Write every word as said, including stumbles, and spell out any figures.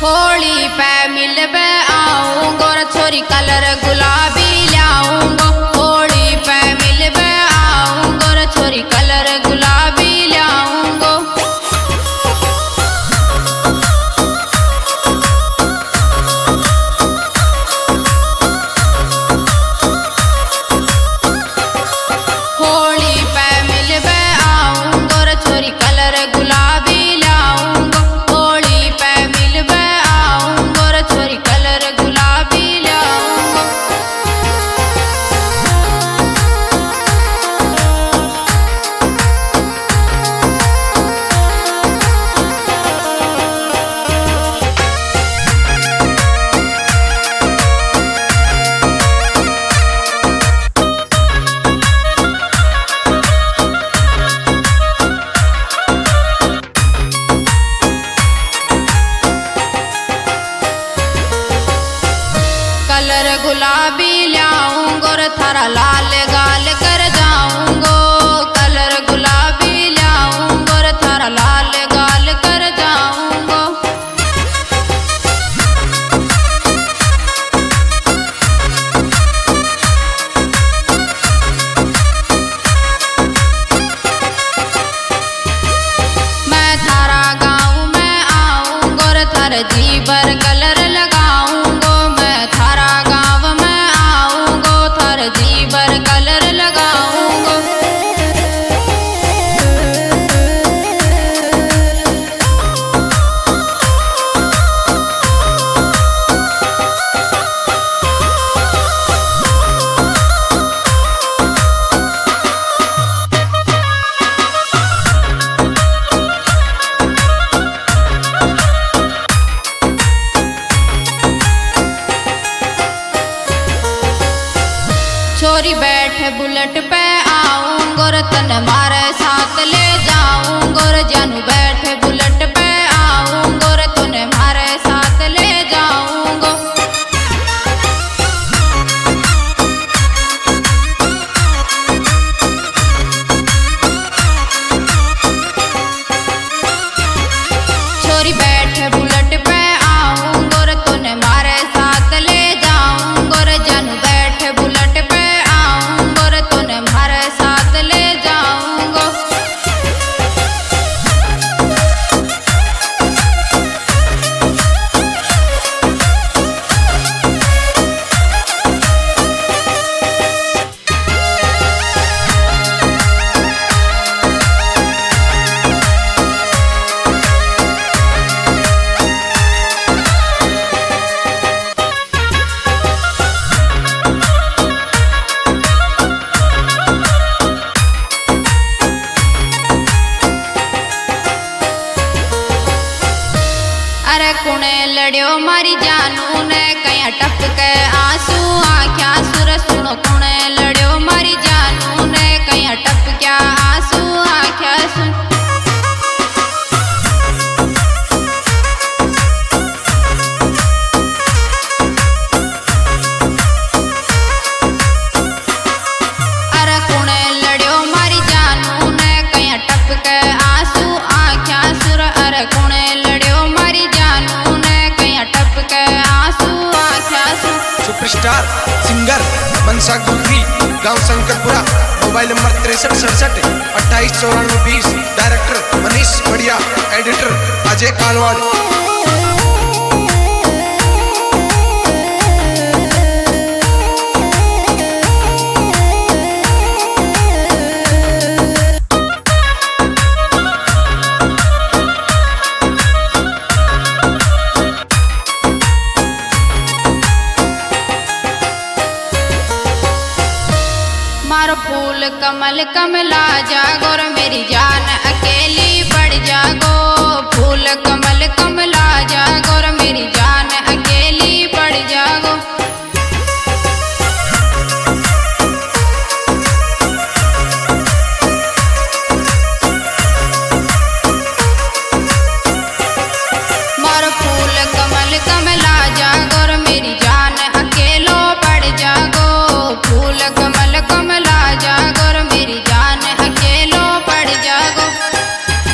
होली पे मिलबे आऊंगो रे छोरी कलर गुलाबी लाऊंगो। होली पे मिलबे आऊंगो रे छोरी कलर गुलाबी लाऊंगो। होली पे मिलबे आऊंगो रे छोरी कलर गुलाबी लाऊंगो। होली पे मिलबे आऊंगो रे छोरी कलर गुलाबी लाऊंगो। कलर गुलाबी लाऊंगो रे थारा लाल गाल कर जाऊंगो। कलर गुलाबी लाऊंगो रे थारा लाल गाल कर जाऊंगो। मैं थारा गाँव में आऊंगो रे थारे जीवर कलर लगाऊंगो। मैं थारा गाँव में आऊंगो थारे जीवर कलर लगाऊंगो। छोरी बैठ बुलेट पे आऊंगो रे तन मारे साथ ले जाऊंगो रे। जानू बैठ बुलेट पे आऊंगो रे तूने मारे साथ ले जाऊंगो। छोरी बैठ बुलेट पे आऊंगो रे तूने मारे साथ ले जाऊंगो रे। जानू बैठ बुलेट पे आऊंगो रे तूने मारे साथ ले जाऊंगो। अरे कुणे लड़ियो मारी जानू ने कया टपके आंसू आख्या सुर सुनो। कुणे लड़ियो मारी जानू ने कया टपक्या आंसू आख्या सुन। अरे कुणे लड़ियो मारी जानू ने कया टपके आंसू आख्या सुर। अरे कुणे लड़ियो मारी जानू ने कया टपके आंसू आख्या सुन। सुपरस्टार सिंगर मनसा गुरवी, गांव शंकरपुरा, मोबाइल नंबर तिरसठ सड़सठ अट्ठाईस चौरानवे बीस। डायरेक्टर मनीष बढ़िया, एडिटर अजय कालवाड़। मारो फूल कमल कमला जागो रे मेरी जान अकेली बढ़ जागो। फूल कमल कमला